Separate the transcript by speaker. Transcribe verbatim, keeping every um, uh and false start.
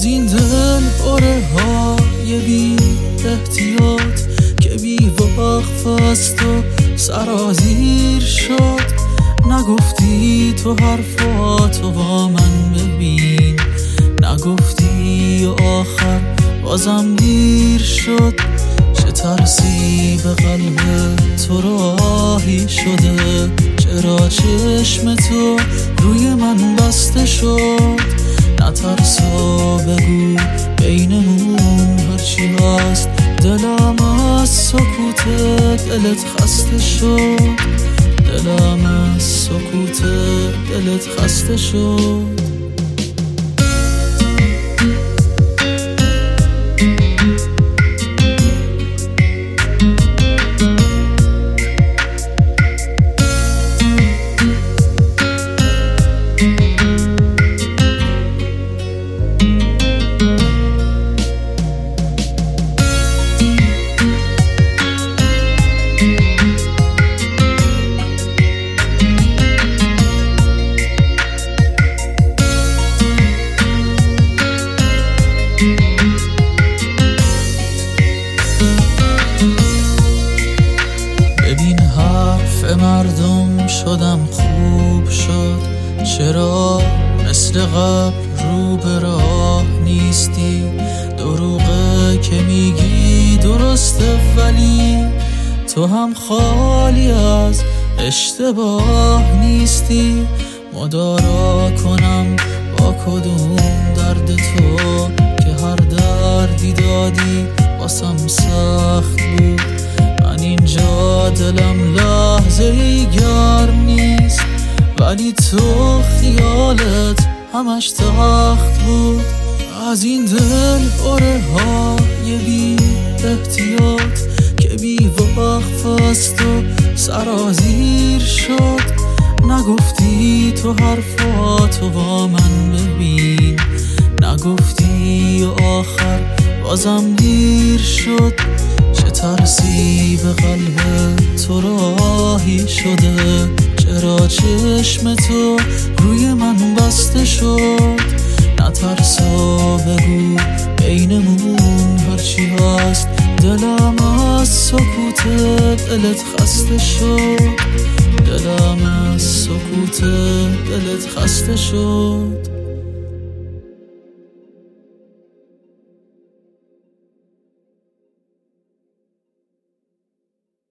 Speaker 1: از این دل باره های بی احتیاط که بی وقف از تو سرازیر شد. نگفتی تو حرفاتو با من ببین، نگفتی و آخر بازم دیر شد. چه ترسی به قلب تو راهی شده، چرا چشم تو روی من بسته شد. نترسا بگو بینمون هرچی هست، دلم از سکوت دلت خسته شد. دلم از سکوت دلت خسته شد. ببین حرف مردم شدم خوب شد، چرا مثل قبل رو به راه نیستی؟ دروغه که میگی درسته ولی تو هم خالی از اشتباه نیستی. مدارا کنم با کدوم درد تو که هر دردی دادی واسم سخت بود. من اینجا دلم لحظه ای گرم نیست، ولی تو خیالت همش تخت بود. از این دل باره های بی احتیاط که بی وقف از تو سرازیر شد. نگفتی تو حرفاتو با من ببین، نگفتی و آخر بازم دیر شد. چه ترسی به قلب تو راهی شده، چرا چشم تو روی من بسته شد. نترسا بگو بینمون هرچی هست، دلم از سکوت دلت خسته شد. دلم از سکوت دلت خسته شد.